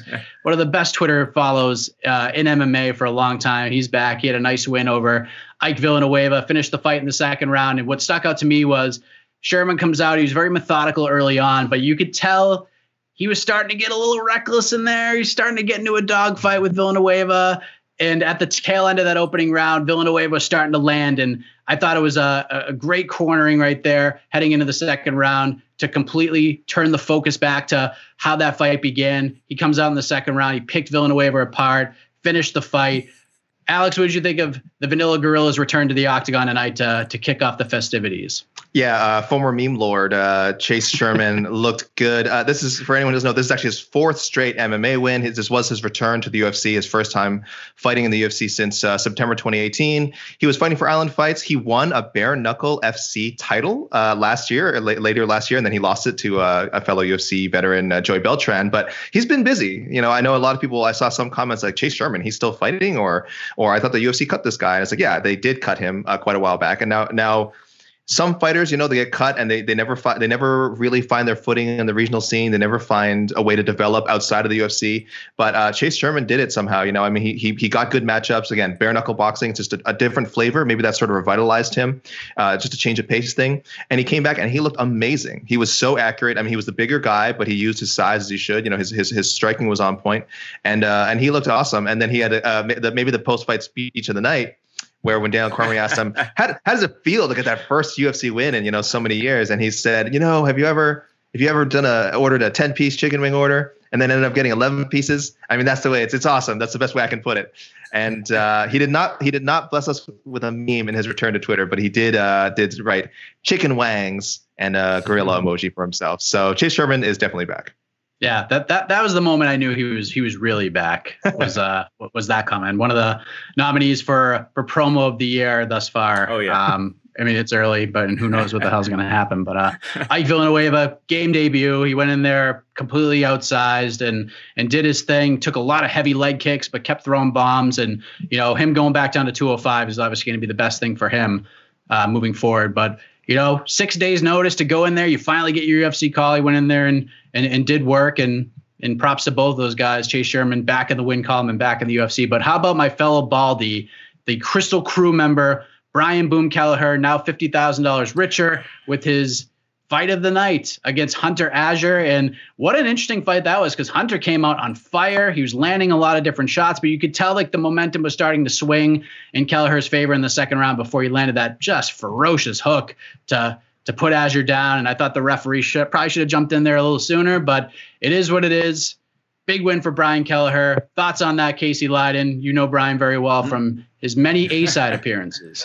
best Twitter follows in MMA for a long time. He's back. He had a nice win over Ike Villanueva, finished the fight in the second round. And what stuck out to me was Sherman comes out. He was very methodical early on, but you could tell he was starting to get a little reckless in there. He's starting to get into a dogfight with Villanueva. And at the tail end of that opening round, Villanueva was starting to land. And I thought it was a great cornering right there heading into the second round to completely turn the focus back to how that fight began. He comes out in the second round. He picked Villanueva apart, finished the fight. Alex, what did you think of the Vanilla Gorilla's return to the octagon tonight to kick off the festivities? Yeah, former meme lord Chase Sherman looked good. This is, for anyone who doesn't know, this is actually his fourth straight MMA win. This was his return to the UFC, his first time fighting in the UFC since September 2018. He was fighting for Island Fights. He won a bare knuckle FC title last year, later last year, and then he lost it to a fellow UFC veteran, Joey Beltran. But he's been busy. You know, I know a lot of people. I saw some comments like, Chase Sherman, he's still fighting, or I thought the UFC cut this guy. And it's like, yeah, they did cut him quite a while back, and now. Some fighters, you know, they get cut and they never really find their footing in the regional scene. They never find a way to develop outside of the UFC. But Chase Sherman did it somehow. You know, I mean, he got good matchups. Again, bare knuckle boxing, it's just a different flavor. Maybe that sort of revitalized him, just a change of pace thing. And he came back and he looked amazing. He was so accurate. I mean, he was the bigger guy, but he used his size as he should. You know, his striking was on point, and he looked awesome. And then he had maybe the post fight speech of the night, where when Daniel Cormier asked him, how does it feel to get that first UFC win in, you know, so many years? And he said, you know, have you ever ordered a 10-piece chicken wing order and then ended up getting 11 pieces? I mean, that's the way it's awesome. That's the best way I can put it. And he did not bless us with a meme in his return to Twitter, but he did write chicken wangs and a gorilla emoji for himself. So Chase Sherman is definitely back. Yeah, that was the moment I knew he was really back. Was that comment? One of the nominees for promo of the year thus far. Oh yeah. I mean, it's early, but who knows what the hell's going to happen. But Ike Villanueva, game debut. He went in there completely outsized and did his thing. Took a lot of heavy leg kicks, but kept throwing bombs. And you know, him going back down to 205 is obviously going to be the best thing for him moving forward. But you know, 6 days notice to go in there. You finally get your UFC call. He went in there and did work. And props to both those guys. Chase Sherman back in the win column and back in the UFC. But how about my fellow Baldy, the Crystal Crew member, Brian Boom Kelleher, now $50,000 richer with his fight of the night against Hunter Azure. And what an interesting fight that was, because Hunter came out on fire. He was landing a lot of different shots, but you could tell like the momentum was starting to swing in Kelleher's favor in the second round before he landed that just ferocious hook to put Azure down. And I thought the referee probably should have jumped in there a little sooner, but it is what it is. Big win for Brian Kelleher. Thoughts on that, Casey Leydon? You know Brian very well from his many A-side appearances.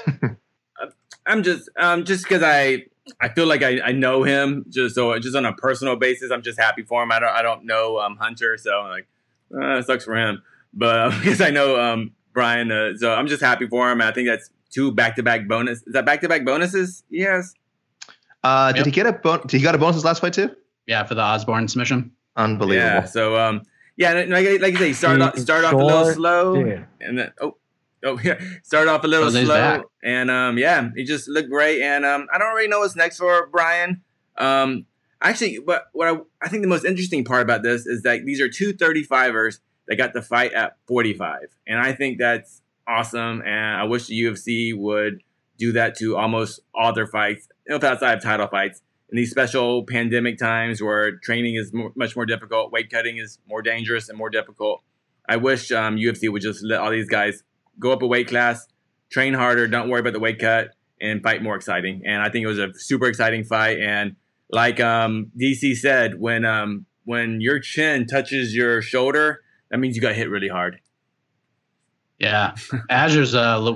I'm just because I feel like I know him just on a personal basis. I'm just happy for him. I don't know Hunter, so I'm like it sucks for him. But because I know Brian, so I'm just happy for him. I think that's 2 back-to-back bonus. Is that back-to-back bonuses? Yes. Did he get a bonus? He got a bonus his last fight too? Yeah, for the Osborne submission. Unbelievable. Yeah. So like you say, start off a little slow, and then start off a little slow, back. And he just looked great. And I don't really know what's next for Brian. Actually, but what I think the most interesting part about this is that these are 2 35ers that got to fight at 45, and I think that's awesome. And I wish the UFC would do that to almost all their fights, outside of title fights. In these special pandemic times where training is much more difficult, weight cutting is more dangerous and more difficult, I wish UFC would just let all these guys go up a weight class, train harder, don't worry about the weight cut, and fight more exciting. And I think it was a super exciting fight. And like DC said, when your chin touches your shoulder, that means you got hit really hard. Yeah, Azure's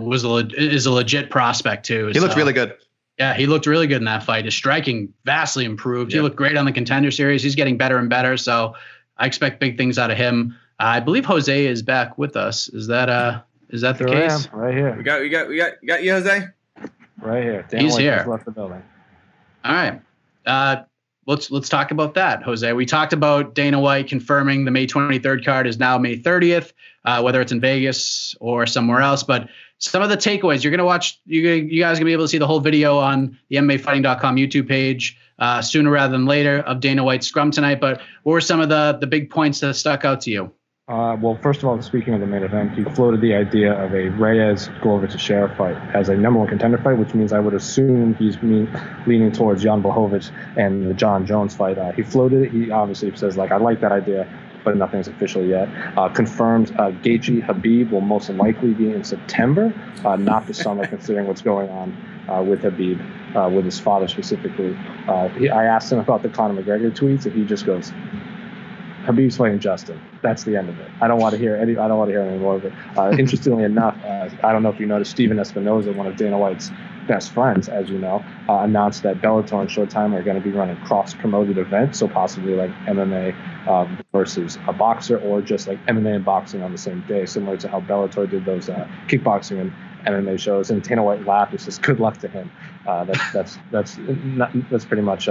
is a legit prospect too. He looked really good. Yeah, he looked really good in that fight. His striking vastly improved. He looked great on the Contender Series. He's getting better and better. So I expect big things out of him. I believe Jose is back with us. Is that the case? Right here. We got you, Jose. Right here. He's here. Left the building. All right. let's talk about that, Jose. We talked about Dana White confirming the May 23rd card is now May 30th, whether it's in Vegas or somewhere else. But some of the takeaways you're going to watch, you guys are going to be able to see the whole video on the MMAfighting.com YouTube page sooner rather than later of Dana White's scrum tonight. But what were some of the big points that stuck out to you? Well, first of all, speaking of the main event, he floated the idea of a Reyes-Glover Teixeira fight as a number one contender fight, which means I would assume he's leaning towards Jan Blachowicz and the John Jones fight. He floated it. He obviously says, I like that idea, but nothing's official yet. Confirmed Gaethje Habib will most likely be in September, not the summer, considering what's going on with Habib, with his father specifically. I asked him about the Conor McGregor tweets, and he just goes, Habib's fighting Justin. That's the end of it. I don't want to hear any more of it. Interestingly enough, I don't know if you noticed, Steven Espinoza, one of Dana White's best friends, as you know, announced that Bellator and Showtime are going to be running cross-promoted events, so possibly like MMA versus a boxer, or just like MMA and boxing on the same day, similar to how Bellator did those kickboxing and MMA shows. And Dana White laughed and says, "Good luck to him." That's pretty much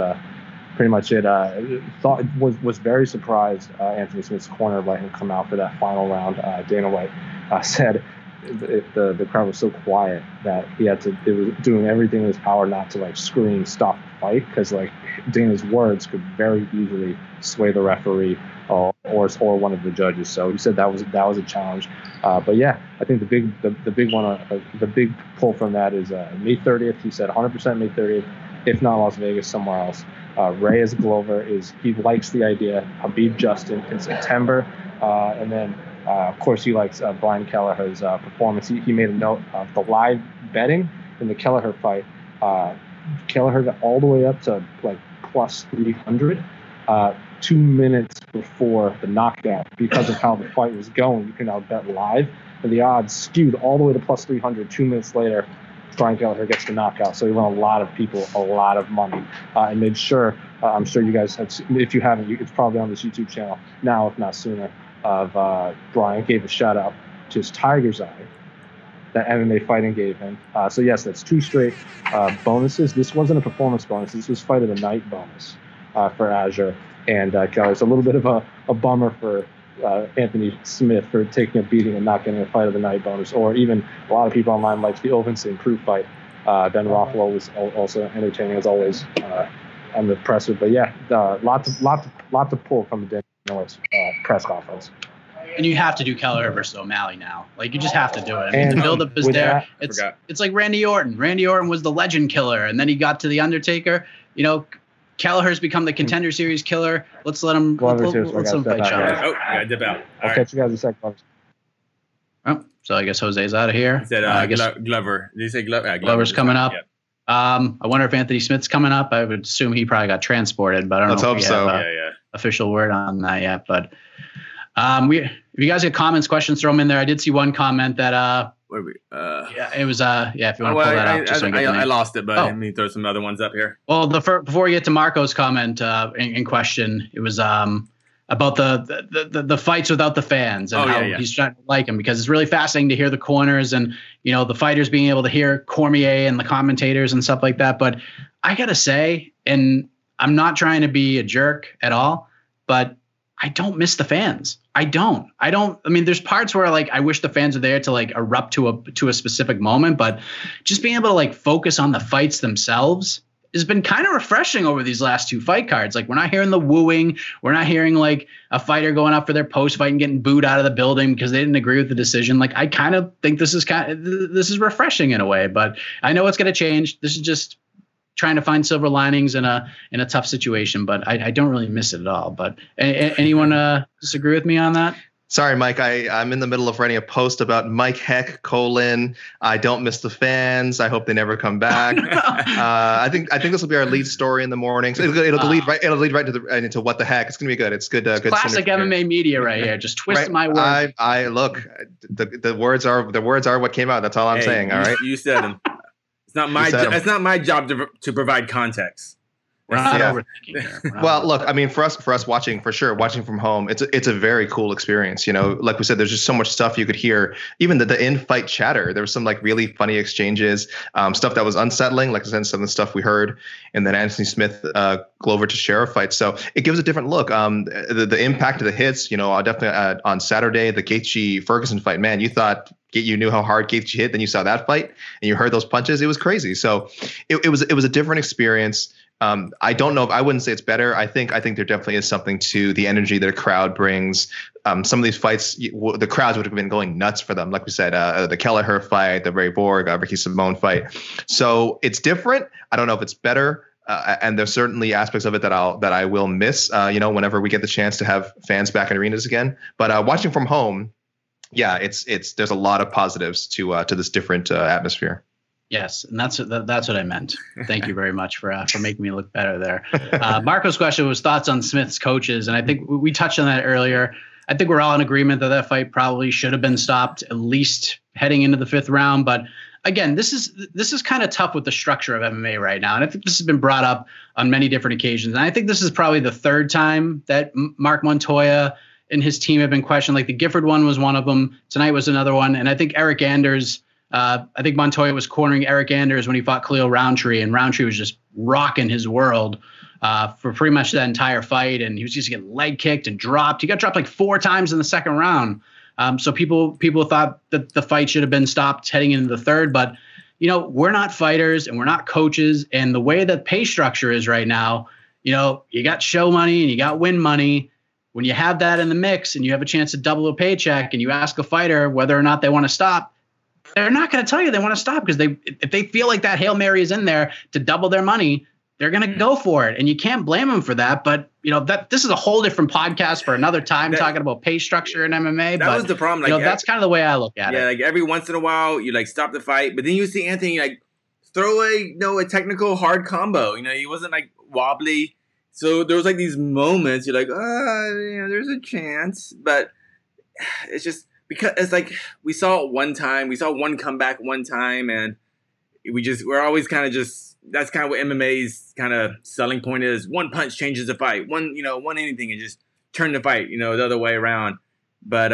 it. Was very surprised Anthony Smith's corner let him come out for that final round. Dana White said the crowd was so quiet that it was doing everything in his power not to scream stop the fight, because Dana's words could very easily sway the referee or one of the judges. So he said that was a challenge. But yeah, I think the big one, the big pull from that is May 30th. He said 100% May 30th, if not Las Vegas, somewhere else. Reyes Glover he likes the idea. Habib Justin in September, and then of course he likes Brian Kelleher's performance. He made a note of the live betting in the Kelleher fight. Kelleher got all the way up to plus 300 2 minutes before the knockout, because of how the fight was going. You can now bet live, and the odds skewed all the way to plus 300 2 minutes later. Brian Kelleher gets the knockout, so he won a lot of people a lot of money, and made sure, I'm sure you guys have, if you haven't, it's probably on this YouTube channel now, if not sooner, of Brian gave a shout out to his Tiger's Eye that MMA Fighting gave him. So yes, that's 2 straight bonuses. This wasn't a performance bonus. This was Fight of the Night bonus for Azure and Kelleher. It's a little bit of a bummer for Anthony Smith for taking a beating and not getting a Fight of the Night bonus, or even a lot of people online liked the Ovinson Proof fight. Ben Rothwell was also entertaining as always on the presser. But yeah, lot to pull from the Dana White's press conference. And you have to do Kelleher versus O'Malley now. You just have to do it. I mean, the buildup is there. It's like Randy Orton. Randy Orton was the legend killer, and then he got to the Undertaker. Kelleher's become the Contender Series killer. Let's let him fight Sean. Oh, I dip out. I'll catch you guys in a second. Oh, so I guess Jose's out of here. He said Glover. Did you say Glover? Yeah, Glover's coming up. Yep. I wonder if Anthony Smith's coming up. I would assume he probably got transported, but I don't know if we have official word on that yet. But if you guys have comments, questions, throw them in there. I did see one comment that it was if you want to pull that up. I lost it, but let me throw some other ones up here. Well, before we get to Marco's comment in question, it was about the fights without the fans and how he's trying to like him, because it's really fascinating to hear the corners and the fighters being able to hear Cormier and the commentators and stuff like that. But I gotta say, and I'm not trying to be a jerk at all, but I don't miss the fans. I don't. I mean, there's parts where I wish the fans were there to erupt to a specific moment, but just being able to focus on the fights themselves has been kind of refreshing over these last 2 fight cards. We're not hearing the wooing. We're not hearing a fighter going up for their post fight and getting booed out of the building because they didn't agree with the decision. I kind of think this is refreshing in a way, but I know it's going to change. This is just trying to find silver linings in a tough situation, but I don't really miss it at all. But anyone disagree with me on that? Sorry, Mike. I'm in the middle of writing a post about Mike Heck : I don't miss the fans. I hope they never come back. I think this will be our lead story in the morning. So it'll lead right into what the heck. It's gonna be good. It's good. Good classic MMA media right here. Just twist my words. I look. The words are what came out. That's all I'm saying. All right. You said them. It's not my job to provide context. We're not Yeah. overthinking here. We're not Well, look, I mean, for us watching, for sure, watching from home, it's a very cool experience. You know, like we said, there's just so much stuff you could hear. Even the in-fight chatter, there was some like really funny exchanges, stuff that was unsettling, like I said, some of the stuff we heard in that Anthony Smith Glover Teixeira fight. So it gives a different look. The impact of the hits, you know, definitely on Saturday, the Gaethje Ferguson fight. Man, you knew how hard Gaethje hit, then you saw that fight and you heard those punches. It was crazy. So it was a different experience. I don't know if I wouldn't say it's better. I think there definitely is something to the energy that a crowd brings. Some of these fights, the crowds would have been going nuts for them. Like we said, the Kelleher fight, the Ray Borg, Ricky Simone fight. So it's different. I don't know if it's better. And there's certainly aspects of it that I will miss, whenever we get the chance to have fans back in arenas again. But watching from home, yeah, there's a lot of positives to this different atmosphere. Yes, and that's what I meant. Thank you very much for making me look better there. Marco's question was thoughts on Smith's coaches, and I think we touched on that earlier. I think we're all in agreement that fight probably should have been stopped at least heading into the 5th round. But again, this is kind of tough with the structure of MMA right now, and I think this has been brought up on many different occasions. And I think this is probably the 3rd time that Mark Montoya and his team have been questioned. Like the Gifford one was one of them. Tonight was another one, and I think Eric Anders. I think Montoya was cornering Eric Anders when he fought Khalil Roundtree, and Roundtree was just rocking his world for pretty much that entire fight. And he was just getting leg kicked and dropped. He got dropped like 4 times in the 2nd round. So people thought that the fight should have been stopped heading into the 3rd. But, you know, we're not fighters and we're not coaches. And the way that pay structure is right now, you know, you got show money and you got win money. When you have that in the mix and you have a chance to double a paycheck and you ask a fighter whether or not they want to stop, they're not going to tell you they want to stop, because if they feel like that Hail Mary is in there to double their money, they're going to go for it. And you can't blame them for that. But, you know, this is a whole different podcast for another time, talking about pay structure in MMA. That was the problem. Like, that's kind of the way I look at it. Yeah, like every once in a while, you like stop the fight, but then you see Anthony like throw a technical hard combo. You know, he wasn't like wobbly. So there was like these moments you're like, there's a chance. But it's just, because it's like we saw it one time, we saw one comeback one time, and we're always kind of just, that's kind of what MMA's kind of selling point is. One punch changes the fight. One anything and just turn the fight, the other way around. But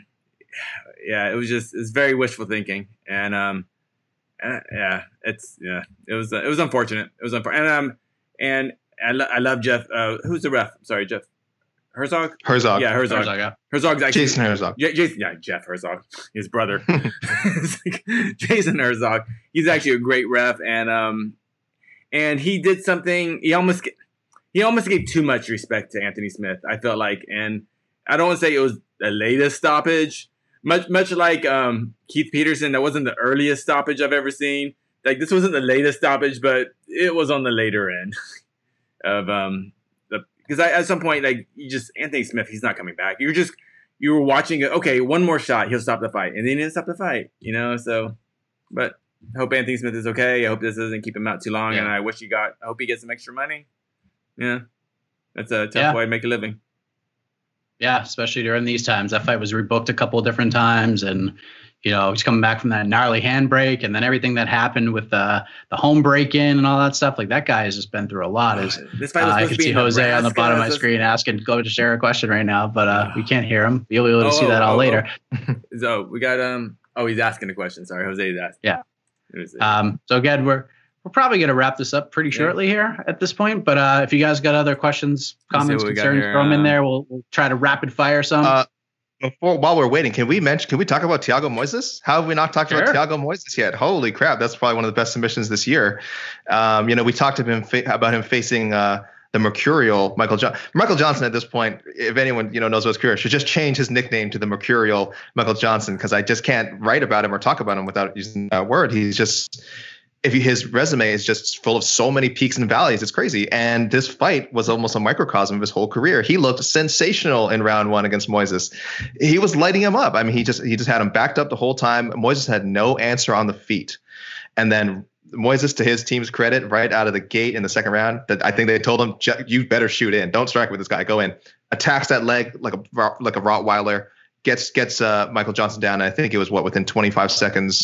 it was very wishful thinking, and it was unfortunate. It was unfortunate, and I love Jeff. Who's the ref? Sorry, Jeff. Herzog? Yeah, Herzog. Yeah. Herzog's actually Jason Herzog. Jeff Herzog, his brother. Jason Herzog. He's actually a great ref, and he did something. He almost gave too much respect to Anthony Smith, I felt like, and I don't want to say it was the latest stoppage. Much like Keith Peterson, that wasn't the earliest stoppage I've ever seen. Like, this wasn't the latest stoppage, but it was on the later end of because at some point, like, Anthony Smith, he's not coming back. You were watching it. Okay, one more shot, he'll stop the fight, and then he didn't stop the fight. So, but I hope Anthony Smith is okay. I hope this doesn't keep him out too long, and I hope he gets some extra money. Yeah, that's a tough way to make a living. Yeah, especially during these times. That fight was rebooked a couple of different times, and he's coming back from that gnarly handbrake, and then everything that happened with the home break-in and all that stuff. Like, that guy has just been through a lot. This fight was I can see Jose on the bottom of my screen asking Glover Teixeira a question right now, but we can't hear him. You'll be able to see that later. So we got he's asking a question. Sorry, Jose's asking. Yeah. So again, we're probably going to wrap this up pretty shortly here at this point. But if you guys got other questions, comments, concerns, throw them in there. We'll try to rapid fire some. While we're waiting, can we talk about Thiago Moises? How have we not talked about Thiago Moises yet? Holy crap, that's probably one of the best submissions this year. We talked to him about him facing the Mercurial Michael Johnson. At this point, if anyone knows what's Mercurial, should just change his nickname to the Mercurial Michael Johnson, because I just can't write about him or talk about him without using that word. He's just, his resume is just full of so many peaks and valleys. It's crazy. And this fight was almost a microcosm of his whole career. He looked sensational in round 1 against Moises. He was lighting him up. I mean, he just had him backed up the whole time. Moises had no answer on the feet. And then Moises, to his team's credit, right out of the gate in the 2nd round, that I think they told him, you better shoot in. Don't strike with this guy. Go in. Attacks that leg like a Rottweiler. Gets Michael Johnson down. And I think it was within 25 seconds.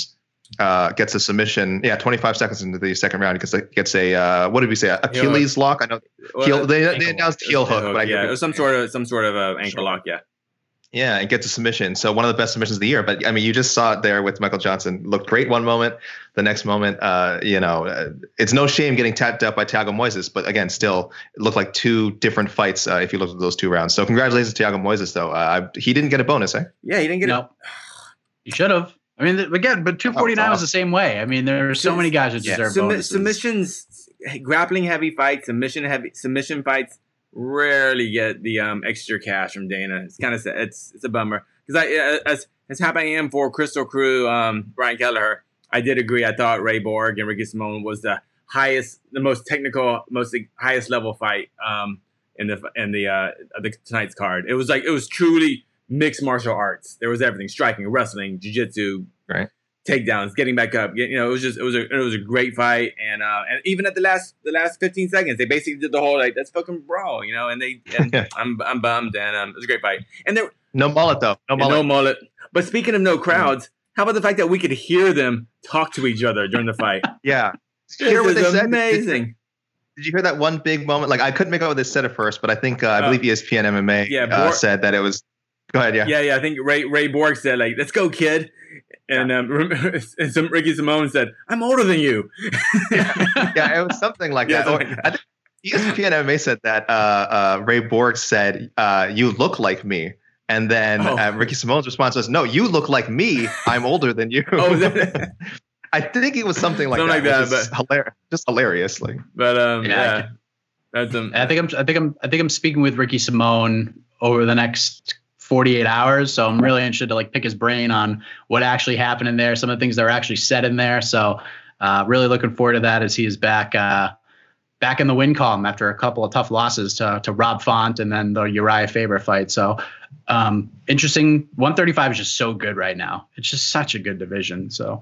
gets a submission. Yeah, 25 seconds into the second round, because it gets a what did we say? Achilles lock. I know they announced heel hook, but it was some sort of ankle lock. Yeah. Yeah, and gets a submission. So one of the best submissions of the year. But I mean, you just saw it there with Michael Johnson. Looked great one moment. The next moment, it's no shame getting tapped up by Thiago Moises. But again, still, it looked like two different fights if you looked at those 2 rounds. So congratulations to Thiago Moises, though. He didn't get a bonus, eh? Yeah, he didn't get it. He should have. I mean, again, but 249 was the same way. I mean, there are so many guys that deserve bonuses. Submissions, grappling heavy fights, submission fights rarely get the extra cash from Dana. It's kind of it's a bummer, because as happy I am for Crystal Crew, Brian Kelleher, I did agree. I thought Ray Borg and Ricky Simone was the most technical, highest level fight in the tonight's card. It was truly mixed martial arts. There was everything: striking, wrestling, jiu-jitsu, right, takedowns, getting back up. It was a great fight, and even at the last 15 seconds, they basically did the whole let's fucking brawl, and I'm bummed, and it was a great fight. And there no mullet though, no mullet. But speaking of no crowds, how about the fact that we could hear them talk to each other during the fight? Yeah, did you hear what they said? Amazing. Did you hear that one big moment? Like, I couldn't make out what they said at first, but I think I believe ESPN MMA said that it was. Go ahead, yeah. Yeah. I think Ray Borg said, let's go, kid. And Ricky Simone said, I'm older than you. Yeah, it was something like that. I think ESPN MMA said that Ray Borg said, you look like me. And then Ricky Simone's response was, no, you look like me. I'm older than you. I think it was something like that. Just hilariously. But yeah. That's I think I'm speaking with Ricky Simone over the next 48 hours. So I'm really interested to pick his brain on what actually happened in there, some of the things that were actually said in there. So really looking forward to that as he is back in the win column after a couple of tough losses to Rob Font and then the Uriah Faber fight. So interesting. 135 is just so good right now. It's just such a good division. So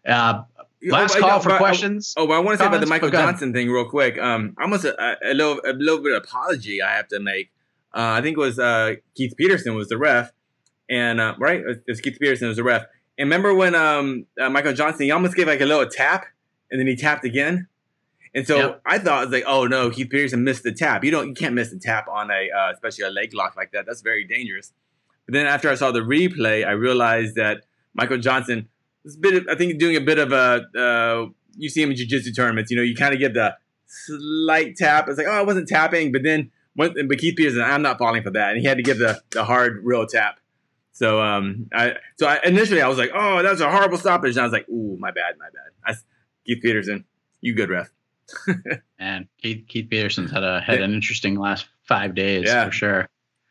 last call for questions. I want to say about the Michael Johnson thing real quick. Almost a little bit of apology I have to make. I think it was Keith Peterson was the ref, and right, it was Keith Peterson was the ref. And remember when Michael Johnson, he almost gave a little tap, and then he tapped again. And so I thought, I was like, oh no, Keith Peterson missed the tap. You can't miss the tap on especially a leg lock like that. That's very dangerous. But then after I saw the replay, I realized that Michael Johnson was doing a bit of a. You see him in jiu-jitsu tournaments. You kind of get the slight tap. It's like, oh, I wasn't tapping, but Keith Peterson, I'm not falling for that, and he had to give the hard real tap. So initially I was like, oh, that was a horrible stoppage, and I was like, ooh, my bad. Keith Peterson, you good ref. And Keith Peterson's had an interesting last 5 days for sure.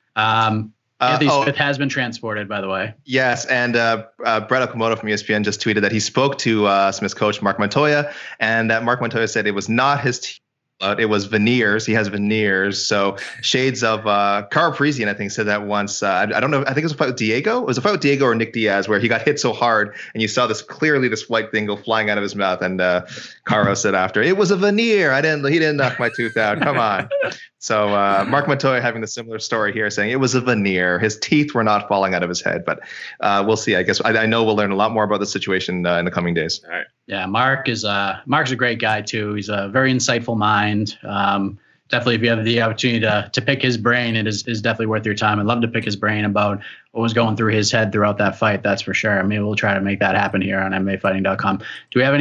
Anthony Smith has been transported, by the way. Yes, and Brett Okamoto from ESPN just tweeted that he spoke to Smith's coach, Mark Montoya, and that Mark Montoya said it was not his team. It was veneers. He has veneers. So shades of Cara Parisian, I think, said that once. I don't know. I think it was a fight with Diego. It was a fight with Diego or Nick Diaz where he got hit so hard and you saw this white thing go flying out of his mouth. And Cara said after, it was a veneer. He didn't knock my tooth out. Come on. So Mark Montoya having the similar story here, saying it was a veneer. His teeth were not falling out of his head. But we'll see. I guess I know we'll learn a lot more about the situation in the coming days. All right. Yeah, Mark's a great guy too. He's a very insightful mind. Definitely, if you have the opportunity to pick his brain, it is definitely worth your time. I'd love to pick his brain about what was going through his head throughout that fight. That's for sure. Maybe we'll try to make that happen here on MMAfighting.com. Do we have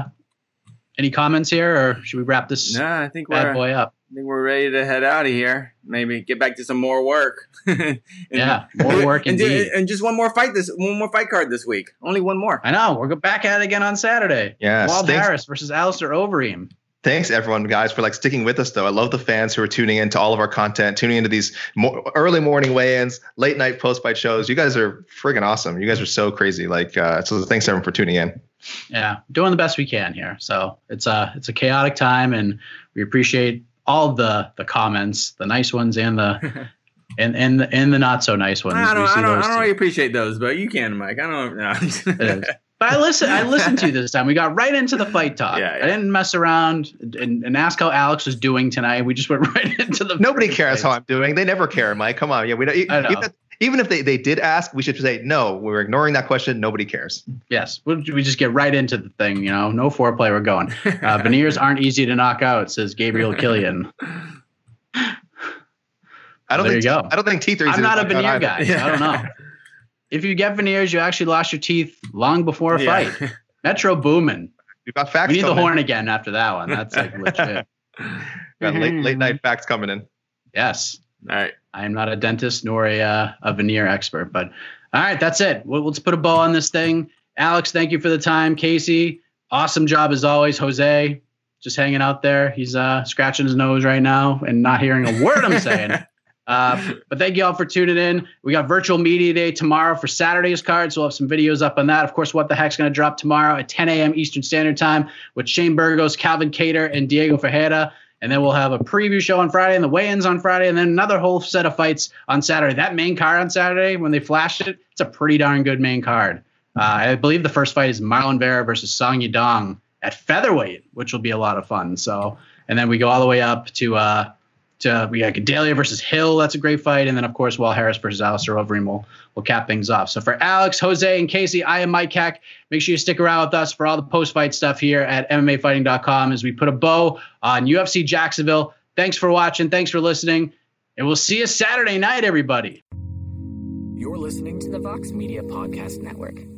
any comments here, or should we wrap this I think bad boy up? I think we're ready to head out of here. Maybe get back to some more work. More work indeed. And just one more fight card this week. Only one more. I know. We're back at it again on Saturday. Yeah. Wald Harris versus Alistair Overeem. Thanks, everyone, guys, for sticking with us, though. I love the fans who are tuning into all of our content, tuning into these early morning weigh-ins, late night post-fight shows. You guys are friggin' awesome. You guys are so crazy. So thanks, everyone, for tuning in. Yeah, doing the best we can here. So it's a chaotic time, and we appreciate all of the comments, the nice ones and the and the not so nice ones. I don't really appreciate those, but you can, Mike. I don't know. But I listened to you this time. We got right into the fight talk. Yeah. I didn't mess around and ask how Alex was doing tonight. We just went right into the. Nobody cares how I'm doing. They never care, Mike. Come on. Yeah, we don't. even if they did ask, we should say, no, we're ignoring that question. Nobody cares. Yes. We just get right into the thing, no foreplay, we're going. Veneers aren't easy to knock out, says Gabriel Killian. I don't think teeth are easy. I'm not a to knock veneer out guy. either. I don't know. If you get veneers, you actually lost your teeth long before a fight. Metro Boomin. We've got facts We need the coming horn in. again after that one. That's like legit. Got late night facts coming in. Yes. All right. I am not a dentist nor a veneer expert, but all right, that's it. Let's put a bow on this thing. Alex, thank you for the time. Casey, awesome job as always. Jose, just hanging out there. He's scratching his nose right now and not hearing a word I'm saying. But thank you all for tuning in. We got virtual media day tomorrow for Saturday's cards. We'll have some videos up on that. Of course, What the Heck's going to drop tomorrow at 10 a.m. Eastern Standard Time with Shane Burgos, Calvin Cater, and Diego Ferreira. And then we'll have a preview show on Friday and the weigh-ins on Friday, and then another whole set of fights on Saturday. That main card on Saturday, when they flashed it, it's a pretty darn good main card. I believe the first fight is Marlon Vera versus Song Yadong at featherweight, which will be a lot of fun. So, and then we go all the way up to we got Gedalia versus Hill. That's a great fight. And then, of course, Walt Harris versus Alistair Overeem will cap things off. So for Alex, Jose, and Casey, I am Mike Heck. Make sure you stick around with us for all the post-fight stuff here at MMAfighting.com as we put a bow on UFC Jacksonville. Thanks for watching. Thanks for listening. And we'll see you Saturday night, everybody. You're listening to the Vox Media Podcast Network.